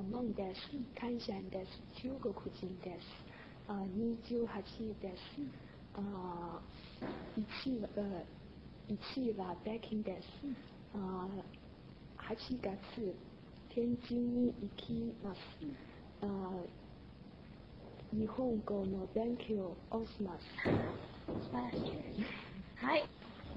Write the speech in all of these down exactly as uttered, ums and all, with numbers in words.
門です。会社員です。中国人です。あにじゅうはちです。あいちは、いちは北京です。あはちがつ、天津に行きます。あ日本語の勉強をします。 素晴らしいです。はい。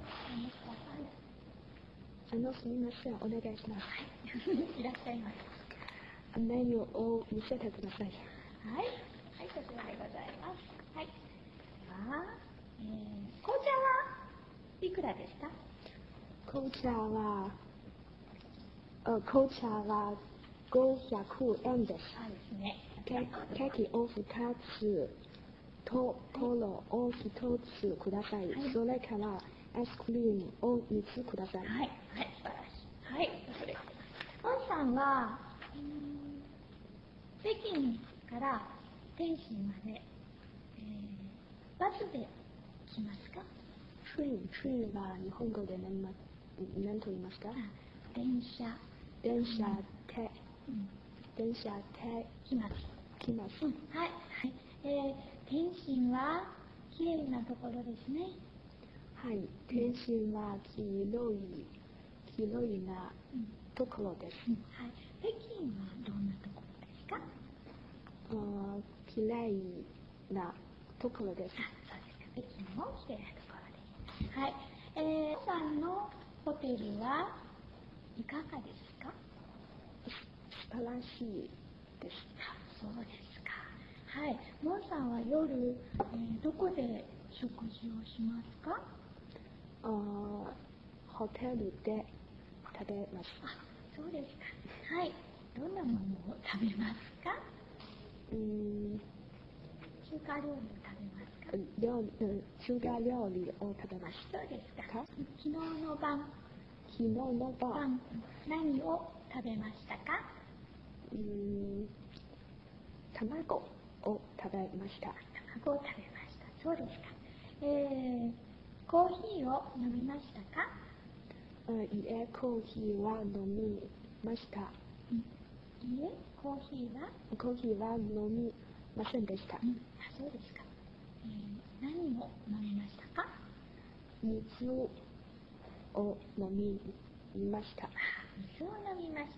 あの、すみません、お願いします。 いらっしゃいます。 メニューを見せてください。 はい。はい、こちらでございます。はい。では、えー、紅茶はいくらでした？ 紅茶は、あ、紅茶はごひゃくえんです。 そうですね。 ケーキをふたつとコーラをひとつください。はい、それからアイスクリームをみっつください。 はい。はい、素晴らしい。はい、それ。ポンさんは、うーん、北京から天津まで、えー、バスで来ますか？ ツイン、ツインは日本語で何ま、何と言いますか？ 電車。 電車で、 うん、 電車で来ます。 来ます。 うん、はい。はい。えー、天津は綺麗なところですね。 はい。天津は広い、広いなところです。 うんうん、はい。北京はどんなところですか？ あ、綺麗なところです。 あ、そうですか。北京も綺麗なところです。はい。えー、さんのホテルはいかがですか？ 素晴らしいです。 あ、そうですか。はい。モンさんは夜、えー、どこで食事をしますか？ あ、ホテルで食べます。 あ、そうですか。はい。どんなものを食べますか？ うーん、 中華料理を食べますか？ 料理、中華料理を食べます。 そうですか。 か？ 昨日の晩、 昨日の晩、 晩何を食べましたか？ うーん、卵を食べました。 卵を食べました。そうですか。えー、コーヒーを飲みましたか？ あ、いえ、コーヒーは飲みました。 うん、いいえ、コーヒーはコーヒーは飲みませんでした。 うん、あ、そうですか。えー、何を飲みましたか？ 水を飲みました。 水を飲みました。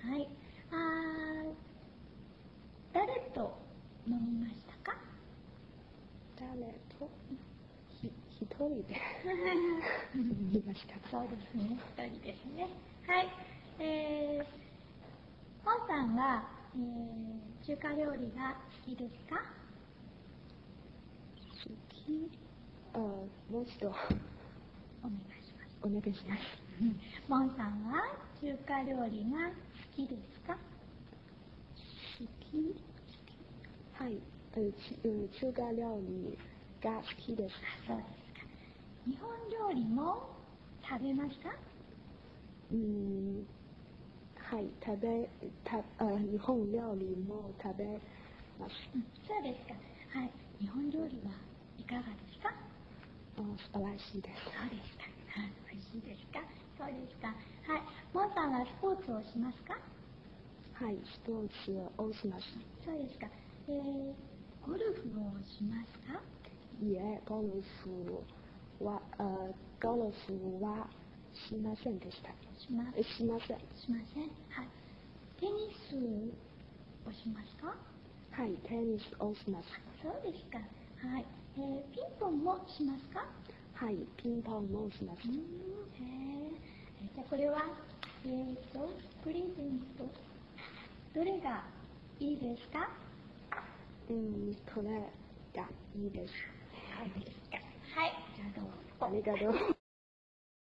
はい。あー、誰と飲みましたか？ 誰とひ一人で飲みました。 そうですね。一人ですね。はい。えー、ポンさんは、えー、中華料理が好きですか？ 好き、あ、もう一度お願いします。 お願いします。 モンさんは中華料理が好きですか？ 好き、はい、中華料理が好きです。 あ、そうですか。日本料理も食べますか？ うーん、はい、食べ、た、あ、日本料理も食べます。 うん、そうですか。はい。日本料理はいかがですか？ あ、素晴らしいです。 そうですか。はい。美味しいですか？そうですか。はい。モンさんはスポーツをしますか？ はい、スポーツをします。 そうですか。えー、ゴルフをしますか？ いえ、ゴルフは、あ、ゴルフはしませんでした。 しましません。 しません。はい。テニスをしますか？ はい、テニスをします。 そうですか。はい。えー、ピンポンもしますか？ はい、ピンポンもします。 うーん、へー。じゃあこれは、えーと、プレゼント、どれがいいですか？ うん、これがいいです。 そうですか。はい。じゃあどうぞ。 ありがとう。